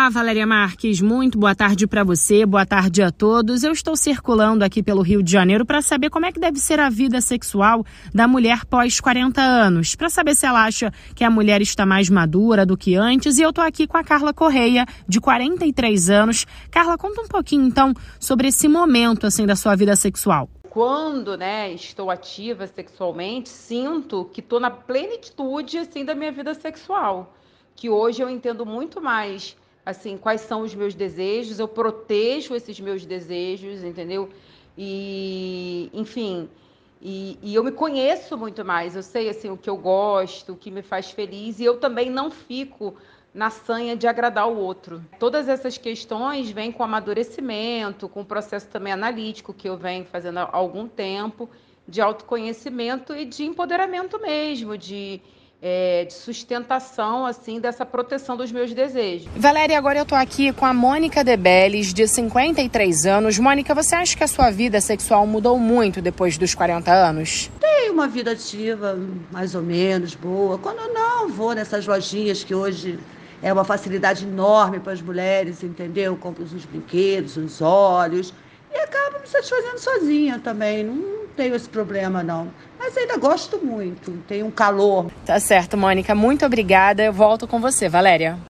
Olá, Valéria Marques, muito boa tarde para você, boa tarde a todos. Eu estou circulando aqui pelo Rio de Janeiro para saber como é que deve ser a vida sexual da mulher pós 40 anos, para saber se ela acha que a mulher está mais madura do que antes. E eu estou aqui com a Carla Correia, de 43 anos. Carla, conta um pouquinho então sobre esse momento assim da sua vida sexual. Quando, estou ativa sexualmente, sinto que estou na plenitude, assim, da minha vida sexual. Que hoje eu entendo muito mais, assim, quais são os meus desejos, eu protejo esses meus desejos, entendeu? E, enfim, e eu me conheço muito mais, eu sei, assim, o que eu gosto, o que me faz feliz, e eu também não fico na sanha de agradar o outro. Todas essas questões vêm com amadurecimento, com o processo também analítico que eu venho fazendo há algum tempo, de autoconhecimento e de empoderamento mesmo, de sustentação, assim, dessa proteção dos meus desejos. Valéria, agora eu tô aqui com a Mônica Debeles, de 53 anos. Mônica, você acha que a sua vida sexual mudou muito depois dos 40 anos? Tenho uma vida ativa, mais ou menos, boa. Quando eu não vou nessas lojinhas que hoje é uma facilidade enorme para as mulheres, entendeu? Compro os brinquedos, os óleos e acabo me satisfazendo sozinha também. Não tenho esse problema, não. Mas ainda gosto muito, tem um calor. Tá certo, Mônica. Muito obrigada. Eu volto com você, Valéria.